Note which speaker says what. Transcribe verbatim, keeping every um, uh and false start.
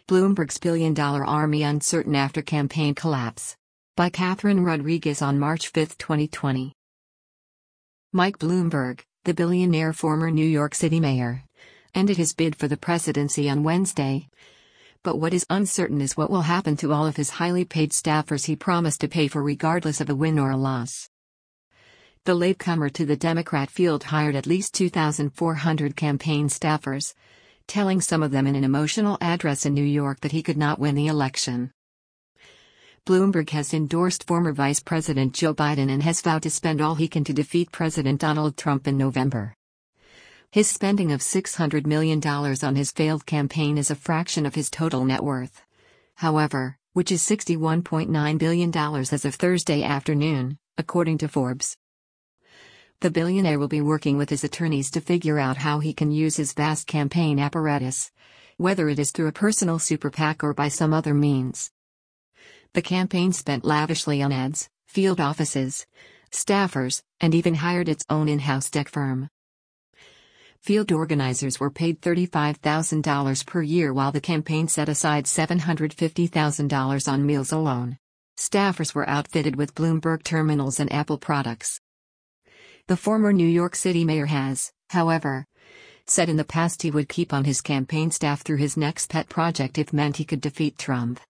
Speaker 1: Bloomberg's billion-dollar army uncertain after campaign collapse. By Catherine Rodriguez on March fifth, twenty twenty. Mike Bloomberg, the billionaire former New York City mayor, ended his bid for the presidency on Wednesday. But what is uncertain is what will happen to all of his highly paid staffers he promised to pay for regardless of a win or a loss. The latecomer to the Democrat field hired at least two thousand four hundred campaign staffers, telling some of them in an emotional address in New York that he could not win the election. Bloomberg has endorsed former Vice President Joe Biden and has vowed to spend all he can to defeat President Donald Trump in November. His spending of six hundred million dollars on his failed campaign is a fraction of his total net worth, however, which is sixty-one point nine billion dollars as of Thursday afternoon, according to Forbes. The billionaire will be working with his attorneys to figure out how he can use his vast campaign apparatus, whether it is through a personal super PAC or by some other means. The campaign spent lavishly on ads, field offices, staffers, and even hired its own in-house tech firm. Field organizers were paid thirty-five thousand dollars per year while the campaign set aside seven hundred fifty thousand dollars on meals alone. Staffers were outfitted with Bloomberg terminals and Apple products. The former New York City mayor has, however, said in the past he would keep on his campaign staff through his next pet project if meant he could defeat Trump.